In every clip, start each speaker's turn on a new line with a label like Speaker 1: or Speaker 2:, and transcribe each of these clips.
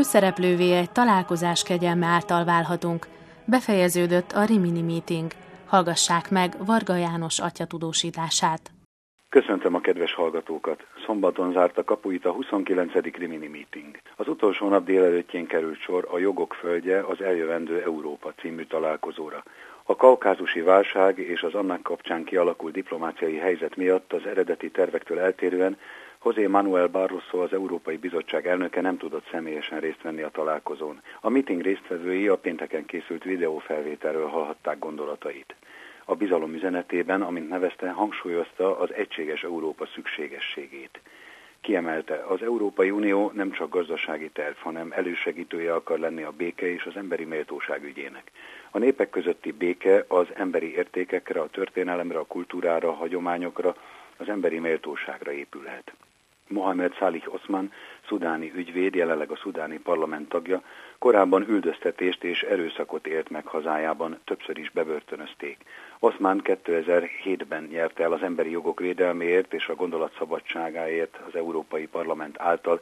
Speaker 1: Főszereplővé egy találkozás kegyelme által válhatunk. Befejeződött a Rimini Meeting. Hallgassák meg Varga János atya tudósítását.
Speaker 2: Köszöntöm a kedves hallgatókat! Szombaton zárt a kapuit a 29. Rimini Meeting. Az utolsó nap délelőttjén került sor a Jogok földje, az eljövendő Európa című találkozóra. A kaukázusi válság és az annak kapcsán kialakult diplomáciai helyzet miatt az eredeti tervektől eltérően José Manuel Barroso, az Európai Bizottság elnöke nem tudott személyesen részt venni a találkozón. A meeting résztvevői a pénteken készült videófelvételről hallhatták gondolatait. A bizalom üzenetében, amint nevezte, hangsúlyozta az egységes Európa szükségességét. Kiemelte, az Európai Unió nem csak gazdasági terv, hanem elősegítője akar lenni a béke és az emberi méltóság ügyének. A népek közötti béke az emberi értékekre, a történelemre, a kultúrára, a hagyományokra, az emberi méltóságra épülhet. Mohamed Salih Osman, szudáni ügyvéd, jelenleg a szudáni parlament tagja, korábban üldöztetést és erőszakot élt meg hazájában, többször is bebörtönözték. Osman 2007-ben nyerte el az emberi jogok védelméért és a gondolatszabadságáért az Európai Parlament által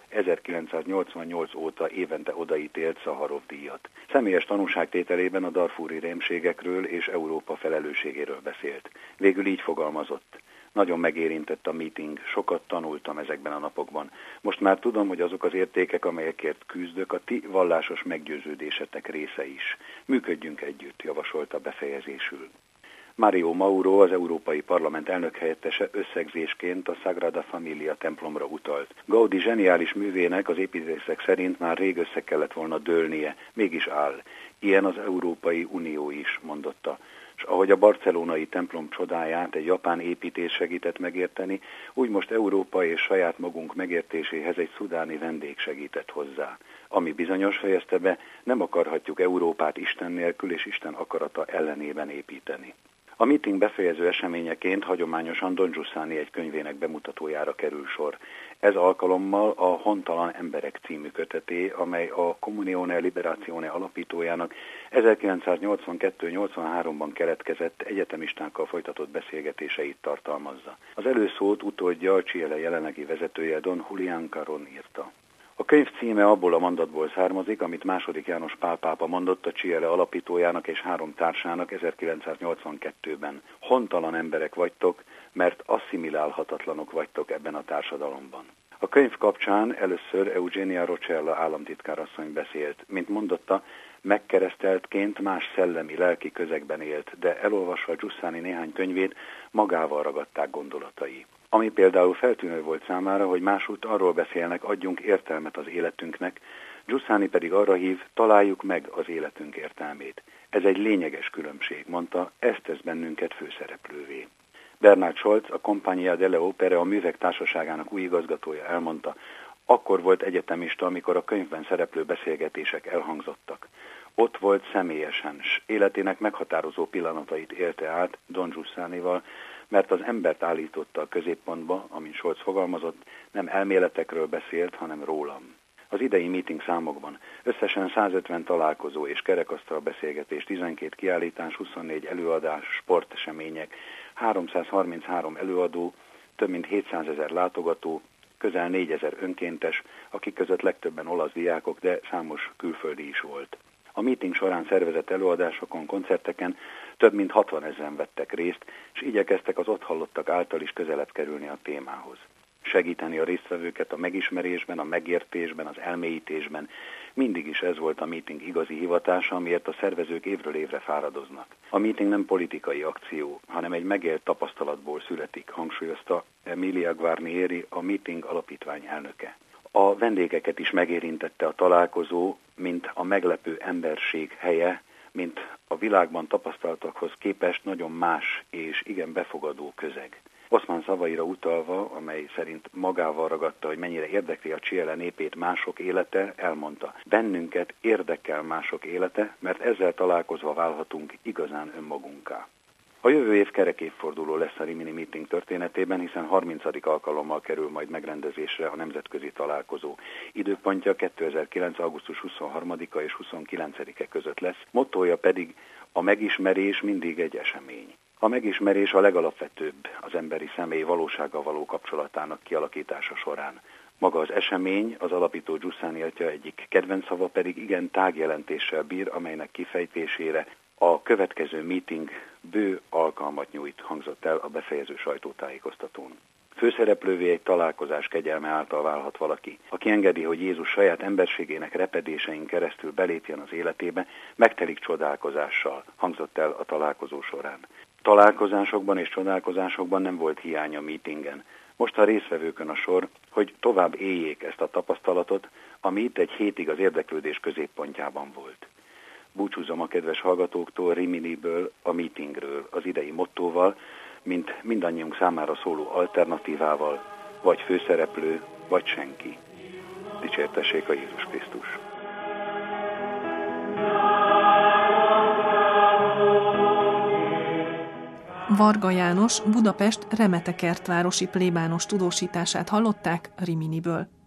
Speaker 2: 1988 óta évente odaítélt Szaharov-díjat. Személyes tanúságtételében a darfúri rémségekről és Európa felelősségéről beszélt. Végül így fogalmazott: nagyon megérintett a meeting, sokat tanultam ezekben a napokban. Most már tudom, hogy azok az értékek, amelyekért küzdök, a ti vallásos meggyőződésetek része is. Működjünk együtt, javasolta befejezésül. Mario Mauro, az Európai Parlament elnökhelyettese összegzésként a Sagrada Familia templomra utalt. Gaudi zseniális művének az építészek szerint már rég össze kellett volna dőlnie, mégis áll. Ilyen az Európai Unió is, mondotta. És ahogy a barcelonai templom csodáját egy japán építés segített megérteni, úgy most Európa és saját magunk megértéséhez egy szudáni vendég segített hozzá. Ami bizonyos, fejezte be, nem akarhatjuk Európát Isten nélkül és Isten akarata ellenében építeni. A meeting befejező eseményeként hagyományosan Don Giussani egy könyvének bemutatójára kerül sor. Ez alkalommal a Hontalan emberek című köteté, amely a Comunione Liberazione alapítójának 1982-83-ban keletkezett egyetemistákkal folytatott beszélgetéseit tartalmazza. Az előszót utódja, a Chiele jelenlegi vezetője Don Julián Caron írta. A könyv címe abból a mondatból származik, amit II. János Pál pápa mondott a Chiele alapítójának és 3 társának 1982-ben. Hontalan emberek vagytok, mert asszimilálhatatlanok vagytok ebben a társadalomban. A könyv kapcsán először Eugenia Roccella államtitkárasszony beszélt. Mint mondotta, megkereszteltként más szellemi-lelki közegben élt, de elolvasva Giussani néhány könyvét magával ragadták gondolatai. Ami például feltűnő volt számára, hogy másút arról beszélnek, adjunk értelmet az életünknek, Giussani pedig arra hív, találjuk meg az életünk értelmét. Ez egy lényeges különbség, mondta, ez tesz bennünket főszereplővé. Bernard Scholz, a Compagnia delle Opere, a Művek Társaságának új igazgatója elmondta, akkor volt egyetemista, amikor a könyvben szereplő beszélgetések elhangzottak. Ott volt személyesen, s életének meghatározó pillanatait élte át Don Giussanival, mert az embert állította a középpontba, amint Scholz fogalmazott, nem elméletekről beszélt, hanem rólam. Az idei meeting számokban összesen 150 találkozó és kerekasztal beszélgetés, 12 kiállítás, 24 előadás, sportesemények, 333 előadó, több mint 700 000 látogató, közel 4000 önkéntes, akik között legtöbben olasz diákok, de számos külföldi is volt. A meeting során szervezett előadásokon, koncerteken több mint 60 000 vettek részt, és igyekeztek az ott hallottak által is közelebb kerülni a témához. Segíteni a résztvevőket a megismerésben, a megértésben, az elmélyítésben. Mindig is ez volt a meeting igazi hivatása, amiért a szervezők évről évre fáradoznak. A meeting nem politikai akció, hanem egy megélt tapasztalatból születik, hangsúlyozta Emilia Guarnieri, a meeting alapítvány elnöke. A vendégeket is megérintette a találkozó, mint a meglepő emberség helye, mint a világban tapasztaltakhoz képest nagyon más és igen befogadó közeg. Osman szavaira utalva, amely szerint magával ragadta, hogy mennyire érdekli a Chiele népét mások élete, elmondta, bennünket érdekel mások élete, mert ezzel találkozva válhatunk igazán önmagunká. A jövő év kerekévforduló lesz a Rimini Meeting történetében, hiszen 30. alkalommal kerül majd megrendezésre a nemzetközi találkozó. Időpontja 2009. augusztus 23-a és 29-e között lesz, mottója pedig a megismerés mindig egy esemény. A megismerés a legalapvetőbb az emberi személy valósággal való kapcsolatának kialakítása során. Maga az esemény, az alapító Giussani atya egyik kedvenc szava pedig igen tágjelentéssel bír, amelynek kifejtésére a következő meeting bő alkalmat nyújt, hangzott el a befejező sajtótájékoztatón. Főszereplővé egy találkozás kegyelme által válhat valaki. Aki engedi, hogy Jézus saját emberségének repedésein keresztül belépjen az életébe, megtelik csodálkozással, hangzott el a találkozó során. Találkozásokban és csodálkozásokban nem volt hiány a meetingen. Most a résztvevőkön a sor, hogy tovább éljék ezt a tapasztalatot, ami itt egy hétig az érdeklődés középpontjában volt. Búcsúzom a kedves hallgatóktól Riminiből, a meetingről, az idei mottóval, mint mindannyiunk számára szóló alternatívával, vagy főszereplő, vagy senki. Dicsértessék a Jézus Krisztus!
Speaker 3: Varga János Budapest Remete kertvárosi plébános tudósítását hallották Riminiből.